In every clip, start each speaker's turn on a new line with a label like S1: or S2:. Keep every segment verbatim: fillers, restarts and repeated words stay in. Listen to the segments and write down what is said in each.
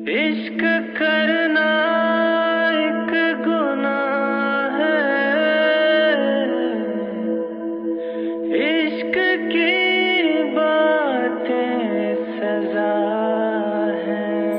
S1: इश्क करना एक गुनाह है, इश्क की बातें सजा है।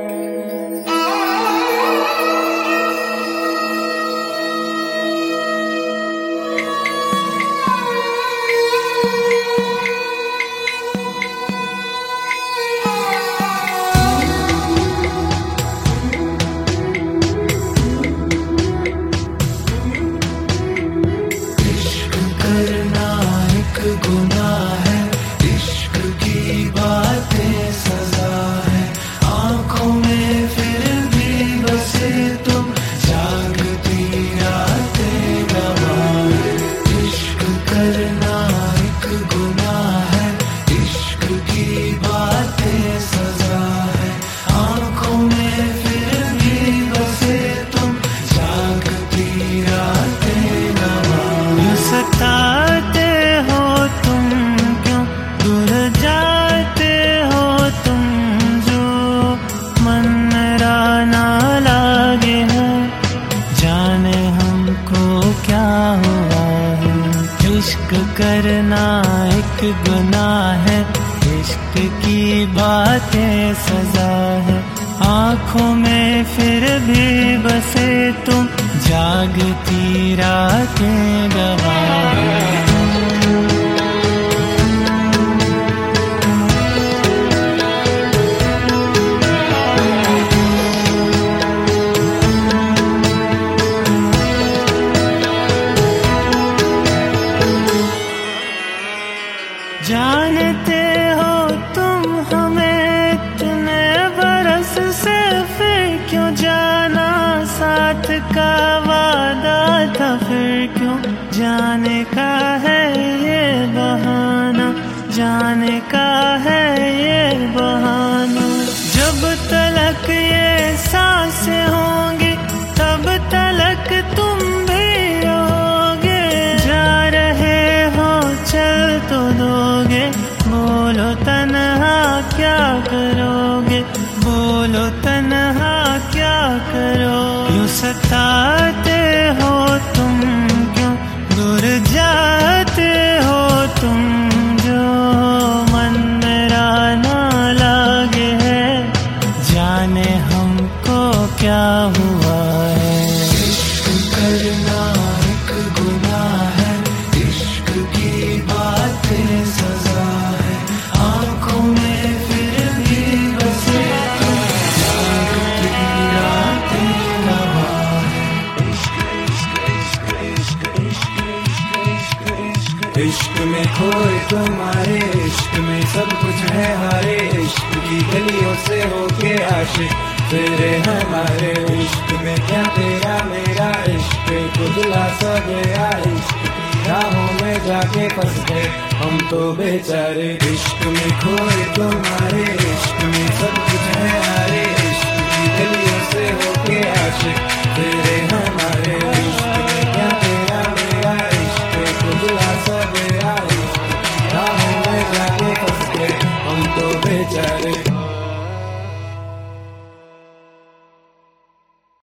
S2: गुनाह है, इश्क की बातें सजा है। आंखों में फिर भी बसे तुम, जागती रातें गवाह है। इश्क करना एक गुनाह है, इश्क की बातें सजा है। आंखों में फिर भी बसे तुम, जागती रातें गवाह है। सताते हो तुम क्यों, दूर जाते हो तुम, जो मन मेरा ना लागे है। जाने हमको क्या हुआ है। इश्क करना एक गुनाह है, इश्क की बातें सजा है। आंखों में फिर भी बसे तुम, जागती रातें गवाह है। जानते हो तुम हमें इतने बरस से, फिर क्यों जाना। साथ का वादा था, फिर क्यों जाने का है ये बहाना। जाने का है ये बहाना। जब तलक ये सांसें होंगी, तब तलक तुम भी रहोगे। जा रहे हो चल तो दोगे, बोलो तन्हा क्या करोगे। बोलो तन्हा क्या करो। यूं सताते हो तुम क्यों, दूर जाते हो तुम, जो मन मेरा ना लागे है। जाने हमको क्या हुआ है। इश्क करना एक गुनाह है, इश्क की बातें सजा है। आंखों में फिर भी बसे तुम, जागती रातें गवाह है। इश्क में खोए तुम्हारे, इश्क में सब कुछ है हारे। इश्क की गलियों से होके आशिक तेरे हमारे। इश्क में क्या तेरा मेरा, इश्क खुदला सा गया। इश्क की राहों में जाके फंस गए हम तो बेचारे। इश्क में खोए तुम्हारे, इश्क में सब कुछ है हारे। इश्क की गलियों से होके आशिक तेरे हमारे।